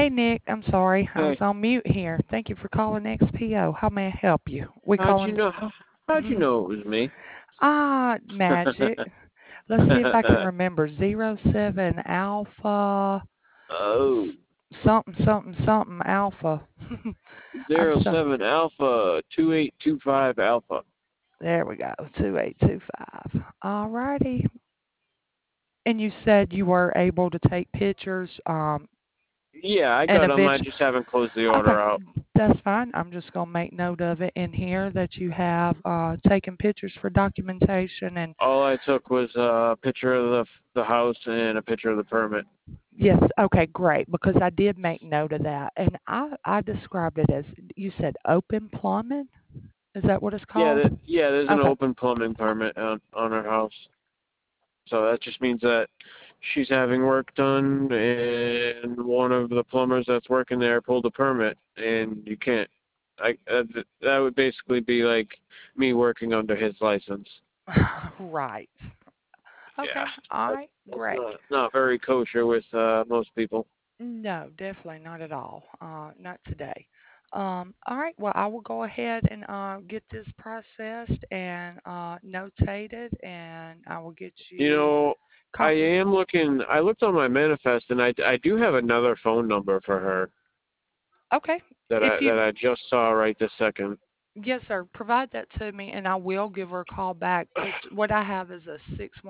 Hey, Nick. I'm sorry. I was Hey, on mute here. Thank you for calling XPO. How may I help you? We how'd you calling. know? How'd you know it was me? Magic. Let's see if I can remember. 07 Alpha Oh, something something something Alpha. I'm zero so. seven Alpha 2825 Alpha. There we go. 2825. All righty. And you said you were able to take pictures. Yeah, I And got them. I eventually. just haven't closed the Okay, order out. that's fine. I'm just gonna make note of it in here that you have taken pictures for documentation and All I took was a picture of the house and a picture of the permit. yes, okay, great, because I did make note of that. And I described it as you said open plumbing. Is that what it's Yeah, called? yeah. There's an Okay. open plumbing permit on her house, so that just means that she's having work done, and one of the plumbers that's working there pulled a permit, and you can't. That would basically be like me working under his license. Right. Yeah, Okay. All that's right. that's Great. not very kosher with most people. No, definitely not at all. Not today. All right. Well, I will go ahead and get this processed and notated, and I will get You you know, I confirm. am looking. I looked on my manifest, and I do have another phone number for her Okay. that If I you, that I just saw right this second. yes, sir, provide that to me, and I will give her a call back because what I have is a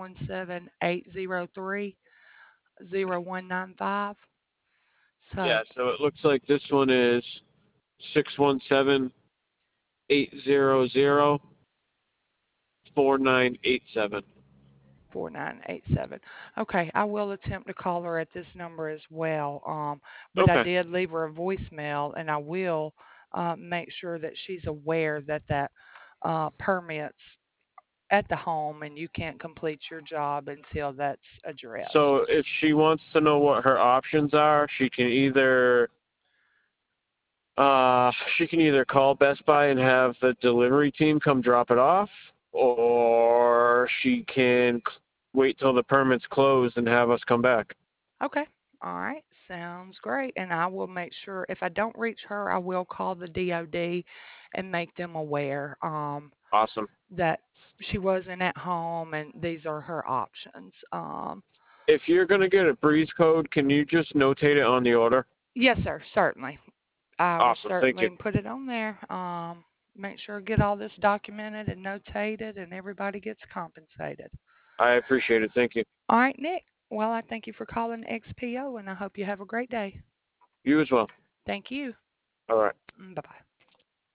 617-803-0195. So, Yeah, so it looks like this one is 617-800-4987. 4987. Okay, I will attempt to call her at this number as well. But I Okay. did leave her a voicemail, and I will make sure that she's aware that permits at the home, and you can't complete your job until that's addressed. So if she wants to know what her options are, she can either call Best Buy and have the delivery team come drop it off, or she can wait till the permit's closed and have us come back. Okay. All right. Sounds great. And I will make sure if I don't reach her, I will call the DOD and make them aware Awesome. that she wasn't at home and these are her options. If you're going to get a breeze code, can you just notate it on the order? Yes, sir. Certainly. I will Awesome. Thank certainly you. put it on there. Make sure get all this documented and notated and everybody gets compensated. I appreciate it. Thank you. All right, Nick. Well, I thank you for calling XPO and I hope you have a great day. You as well. Thank you. All right. Bye bye.